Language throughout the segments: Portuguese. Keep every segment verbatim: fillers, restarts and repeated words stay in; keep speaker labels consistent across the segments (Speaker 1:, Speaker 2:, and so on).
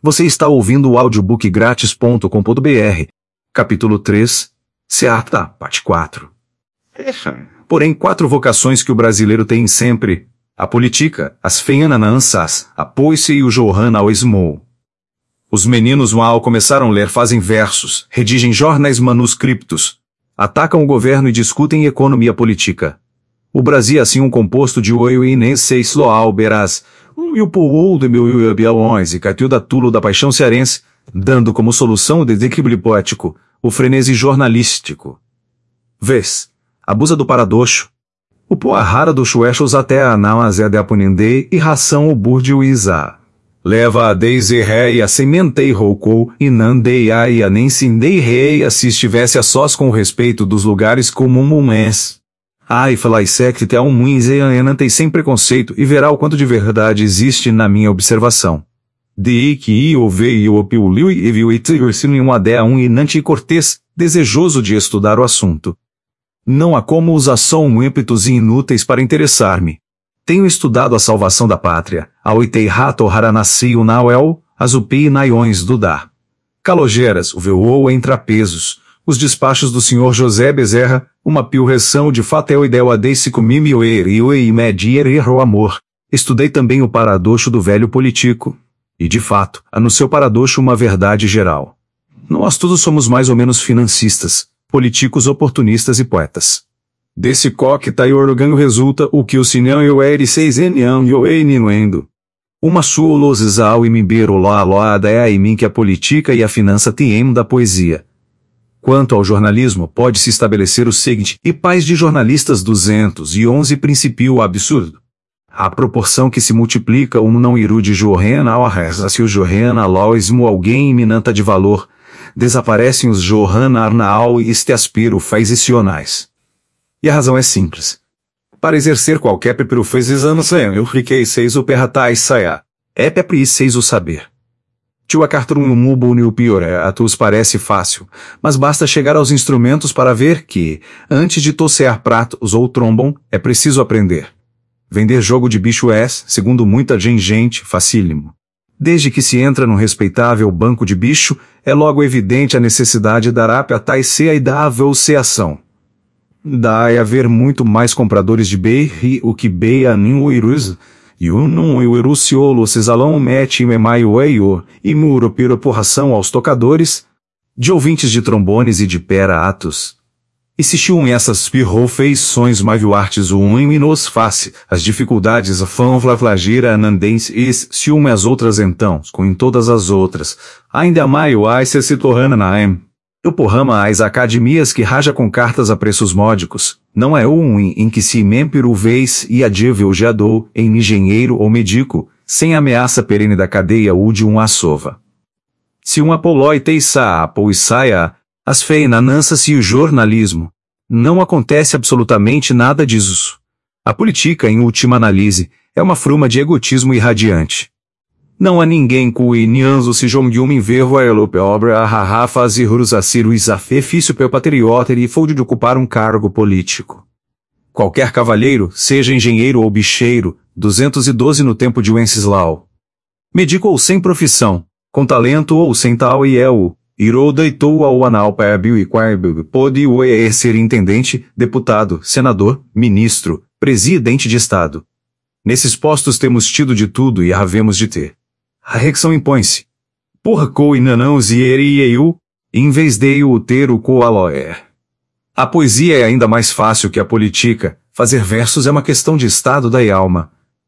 Speaker 1: Você está ouvindo o audiobook grátis ponto com ponto br. Capítulo três. Seata, parte quatro. Porém, quatro vocações que o brasileiro tem sempre: a política, as feiananansas, a poesia e o Johanna ao Small. Os meninos mal começaram a ler fazem versos, redigem jornais manuscriptos, atacam o governo e discutem economia política. O Brasil é assim um composto de oio e nem sei sloal beraz, e o pool de meu bialões e catiu da tulo da paixão cearense, dando como solução o desequilíbrio poético, o frenesi jornalístico. Vês, abusa do paradoxo. O poa rara do chuechos até a namazé de apunindei e ração o burdio isa. Leva a deise ré e a sementei roucou e nandei a e a nem sindei rei a se estivesse a sós com o respeito dos lugares comum um es. Ai, falai secte a um muins e anantei sem preconceito e verá o quanto de verdade existe na minha observação. De que i ouve e o piuliu e viu e tircino em um adé a um inante e cortês, desejoso de estudar o assunto. Não há como usar só um ímpetos inúteis para interessar-me. Tenho estudado a salvação da pátria, a oitei rato haranassi o nauel, as upi naiões do dá. Calogeiras, o voou em trapezos, os despachos do senhor José Bezerra, uma pilreção de fatel ideu a deice mimio e medier erro amor. Estudei também o paradoxo do velho político. E de fato, há no seu paradoxo uma verdade geral. Nós todos somos mais ou menos financistas, políticos oportunistas e poetas. Desse coquetai organho resulta o que o sinão eu eri seis enião eu eninuendo. Uma sua losisal e mimbero loa loada é a em mim que a política e a finança tiem da poesia. Quanto ao jornalismo, pode-se estabelecer o seguinte, e pais de jornalistas duzentos e onze princípio absurdo. A proporção que se multiplica um não iru de Johanna ao reza se o Johanna loismo alguém iminanta de valor, desaparecem os Johanna arnaal e este aspiro faizicionais. E a razão é simples. Para exercer qualquer pepero fezes anos eu fiquei seis o perratai saia. É pepri seis o saber. Tio acartrum um mubo o pior é a tus parece fácil, mas basta chegar aos instrumentos para ver que, antes de tossear pratos ou trombon, é preciso aprender. Vender jogo de bicho é, segundo muita gente, facílimo. Desde que se entra num respeitável banco de bicho, é logo evidente a necessidade da arápia taicea e da avulseação. Dá é haver muito mais compradores de bei o que bei a nin o irus, e o num o iruciolo cesalão mete memaio eio, e muro piro porração aos tocadores, de ouvintes de trombones e de pera atos. E se chium essas pirrou feições mavio artes o um e nos face, as dificuldades a fão flavlagira anandens e se uma as outras então, com em todas as outras, ainda maio ai se se torrana naem. Eu porrama as academias que raja com cartas a preços módicos, não é um em, em que se mempiru vez e adível geadou, em engenheiro ou medico, sem ameaça perene da cadeia ou de um assova. Se um apolói teiça apoi saia, as feinananças e o jornalismo, não acontece absolutamente nada disso. A política, em última análise, é uma fruma de egotismo irradiante. Não há ninguém cui nianzo se jongium invervo a elope obra a haha fazirus a cirus a fefício pel patriota e folde de ocupar um cargo político. Qualquer cavalheiro, seja engenheiro ou bicheiro, duzentos e doze no tempo de Wenceslau. Médico ou sem profissão, com talento ou sem tal e é o, irou deitou ao anal pabil e quabil pode o e ser intendente, deputado, senador, ministro, presidente de estado. Nesses postos temos tido de tudo e havemos de ter. A reação impõe-se. Porra co e nanãos e eri e eu, em vez de o ter o co aloer. A poesia é ainda mais fácil que a política, fazer versos é uma questão de estado da alma.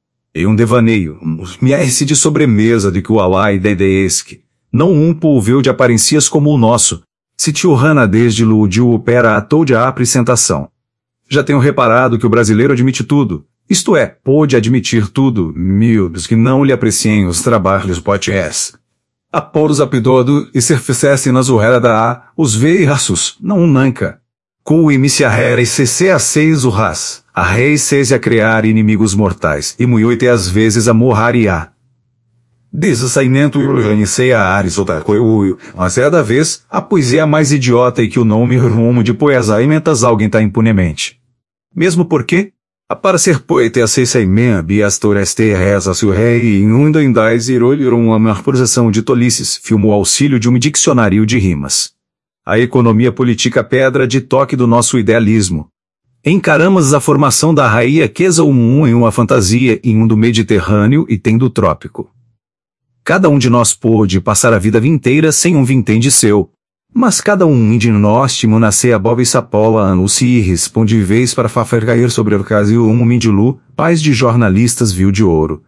Speaker 1: E um devaneio, me é-se de sobremesa de que o alai dedeesque, não um polveu de aparências como o nosso, se tiorrana desde ludiu opera a toda a apresentação. Já tenho reparado que o brasileiro admite tudo. Isto é, pôde admitir tudo, miúdos que não lhe apreciem os trabalhos potes. Aporos apidodo e ser fizesse na zurrera da a, os veiraços, não um nanca. Cu iniciarrera e cc a seis o ras, a rei seis a criar inimigos mortais, e muioite às vezes a morraria. Desasaimento e organicei a ares otacoiuio, mas é da vez, a poesia mais idiota e que o nome rumo de poesaimentas alguém tá impunemente. Mesmo porque, A para ser poeta acessa imen biastoreste reza seu rei em um dois e uma memorização de tolices, filmou auxílio de um dicionário de rimas. A economia política pedra de toque do nosso idealismo. Encaramos a formação da raia queza um em uma fantasia em um do Mediterrâneo e tem do trópico. Cada um de nós pôde passar a vida inteira sem um vintém de seu. Mas cada um de nós timo nascer a Bob e Sapola ano se responde vez para fazer cair sobre o caso um Mindilu, pais de jornalistas viu de ouro.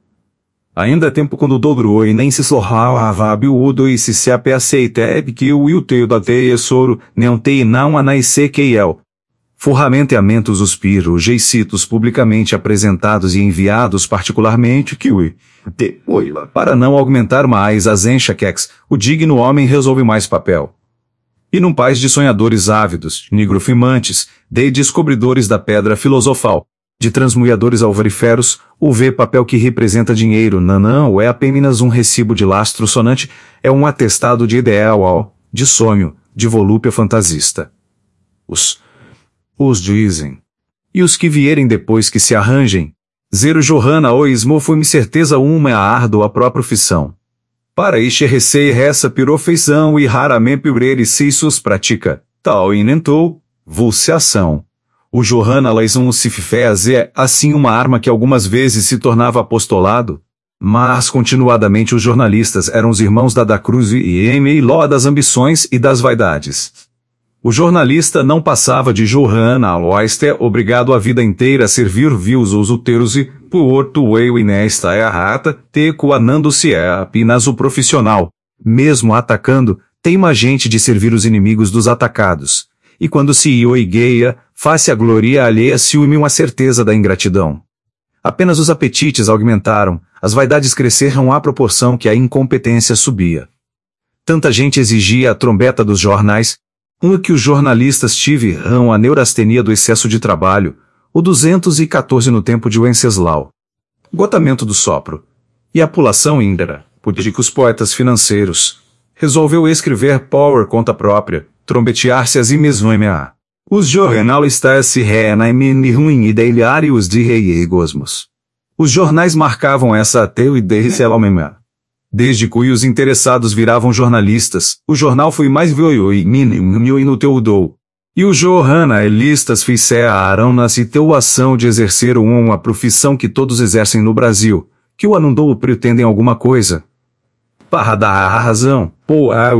Speaker 1: Ainda é tempo quando dobrou e nem se sorral a vabe o udo e se se ape aceita é que o will teio da teia soro, não tei não anaice que el. Forramenteamentos os piro, geicitos publicamente apresentados e enviados particularmente que o de oila. Para não augmentar mais as enxaquex, o digno homem resolve mais papel. E num país de sonhadores ávidos, nigrofimantes, de descobridores da pedra filosofal, de transmuadores alvariferos, o V papel que representa dinheiro não é apenas um recibo de lastro sonante, é um atestado de ideal, de sonho, de volúpia fantasista. Os Os dizem. E os que vierem depois que se arranjem. Zero Johanna ou Ismo foi-me certeza uma a árdua própria profissão. Para ixe recei ressa pirofeição e raramente pibrere se sus pratica, tal inentou, vulciação. O Johanna Laison se fez é, assim uma arma que algumas vezes se tornava apostolado, mas continuadamente os jornalistas eram os irmãos da da Cruz e em ló das ambições e das vaidades. O jornalista não passava de Johanna Aloyster, obrigado a vida inteira a servir vios os uteiros e, por tueu e nesta é a rata, teco anando-se é apenas o profissional. Mesmo atacando, teima gente de servir os inimigos dos atacados. E quando se oigueia, face a gloria alheia ciúme uma certeza da ingratidão. Apenas os apetites aumentaram, as vaidades cresceram à proporção que a incompetência subia. Tanta gente exigia a trombeta dos jornais, um que os jornalistas tiveram a neurastenia do excesso de trabalho, o duzentos e quatorze no tempo de Wenceslau. Gotamento do sopro. E a pulação íngrara, por que os poetas financeiros, resolveu escrever power conta própria, trombetear-se as imesvômea. Os jornalistas se reanaimem ruim e deiliários de rei e gosmos. Os jornais marcavam essa ateu e derricelamemea. Desde que os interessados viravam jornalistas, o jornal foi mais vioio e mínimo inutildou. E os jornalistas fizeram na situação de exercer uma profissão que todos exercem no Brasil, que o anundou pretendem alguma coisa. Para dar a razão, pô, ao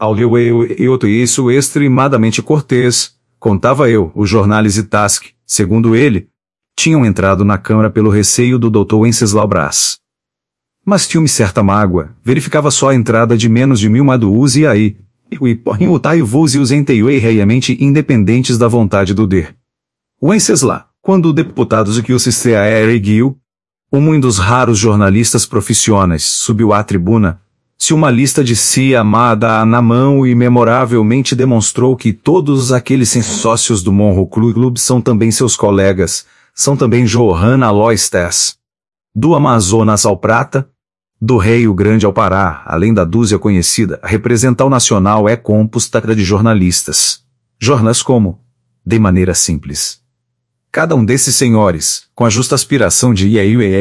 Speaker 1: eu e outro isso extremadamente cortês, contava eu, os jornais e Task, segundo ele, tinham entrado na Câmara pelo receio do doutor Wenceslau Brás. Mas tinha-me certa mágoa, verificava só a entrada de menos de mil maduus e aí, e porém o tai vos e os enteiuei reiamente independentes da vontade do der. Wenceslau, quando o deputados e que o sistema erguiu, um dos raros jornalistas profissionais subiu à tribuna, se uma lista de si amada na mão e memoravelmente demonstrou que todos aqueles sócios do Monroe Club são também seus colegas, são também Johanna Aloyster. Do Amazonas ao Prata, do Rio Grande ao Pará, além da dúzia conhecida, a represental nacional é composta de jornalistas. Jornais como, de maneira simples. Cada um desses senhores, com a justa aspiração de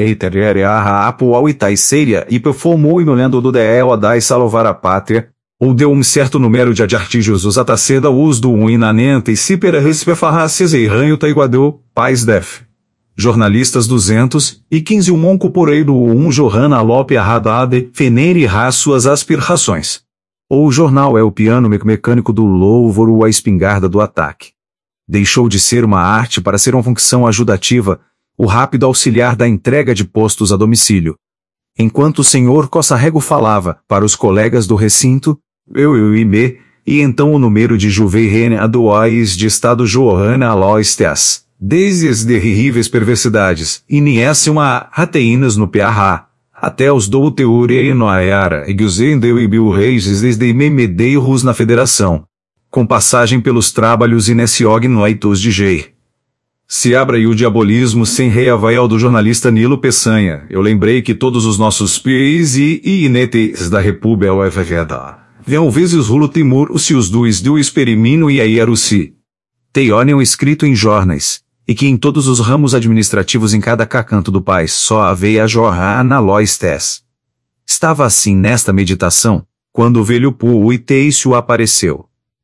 Speaker 1: apo itaiceira e performou e olhando do deel a dar salvar a pátria, ou deu um certo número de artigos os ataceda os do um inanente e se pera respefarraces e ranho taiguadeu, pais def. Jornalistas duzentos e quinze um monco poreiro um Johanna Lope Haddad fenere ra suas aspirações. Ou o jornal é o piano mecânico do louvor ou a espingarda do ataque. Deixou de ser uma arte para ser uma função ajudativa, o rápido auxiliar da entrega de postos a domicílio. Enquanto o senhor Cossarrego falava para os colegas do recinto, eu eu e me, e então o número de Juveirene Adoais de estado Johanna Aloystias. Desde as terríveis perversidades, iniesse uma rateinas no Piarra, até os do Teure e Noaiara e Guzendeu e Bill Reis desde Memedeiros na Federação, com passagem pelos trabalhos Inessiog no Aitos de Gei. Se abra e o diabolismo sem rei avaial do jornalista Nilo Peçanha, eu lembrei que todos os nossos pis e inetes da República o F V D. Vão vezes rulo Timur, os seus dois do experimino e aí aruci. Teioniam escrito em jornais. e que em todos os ramos administrativos em cada canto do país só havia jorrar na loistes. Estava assim nesta meditação, quando o velho Puitécio apareceu.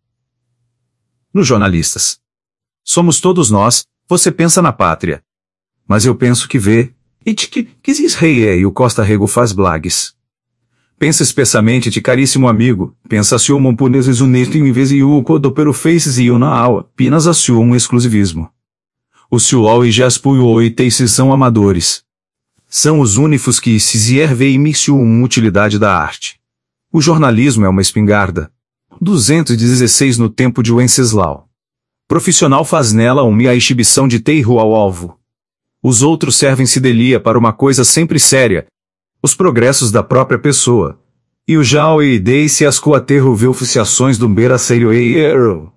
Speaker 1: Nos jornalistas. Somos todos nós, você pensa na pátria. Mas eu penso que vê, e te que quis rei é e o Costa Rego faz blagues. Pensa espessamente de caríssimo amigo, pensa se o monpuneses unesto em vez de o codo pero faces e o na aula, pinas a um exclusivismo. O Suol e Jaspuio e Teices são amadores. São os únicos que se ziervei uma utilidade da arte. O jornalismo é uma espingarda. duzentos e dezesseis no tempo de Wenceslau. Profissional faz nela uma exibição de teiro ao alvo. Os outros servem-se delia para uma coisa sempre séria, os progressos da própria pessoa. E o Jao e dei-se as coaterro velficiações do beraceiro e erro.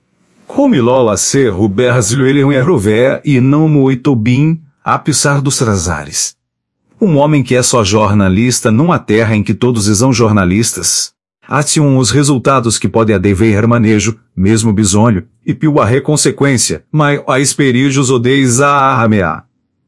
Speaker 1: Como lola ser o brasileiro errové e não muito bem, a pisar dos trazares. Um homem que é só jornalista numa terra em que todos são jornalistas. Atiam os resultados que pode adever manejo, mesmo bisonho, e piuarre consequência, mas a esperijos odeias a arramear.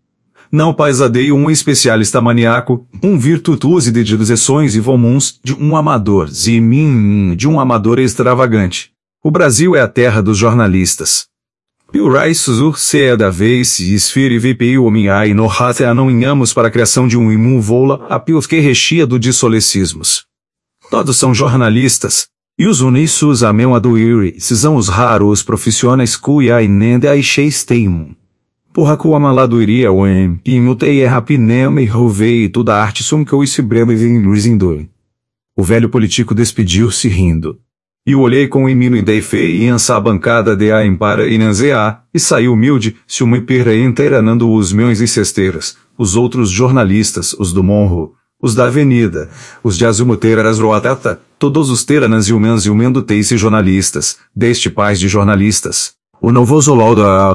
Speaker 1: Não paisadeio um especialista maníaco, um virtuoso de direções e vomuns, de um amador, zimin, de um amador extravagante. O Brasil é a terra dos jornalistas. Piurai Suzur se é da vez e esfire vpi o minhai no rate a não inhamos para a criação de um imun vola a pios que rechia do dissolecismos. Todos são jornalistas, e os unissus a meu aduiri, se são os raros profissionais cuia inende a ixeisteimun. Porra com a maladoiria oem, e mutei é rapinema e rovei toda a arte sum que eu se brema e luizindor. O velho político despediu-se rindo. E o olhei com o imino e dei fei e ansa a bancada de a empara e nanzea, e saiu humilde, se uma pera inteiranando os meus e cesteiras, os outros jornalistas, os do Monro, os da Avenida, os de Azumuteiras Roatata, todos os teranas e o mens e o mendo teice jornalistas, deste pais de jornalistas. O novo zolol da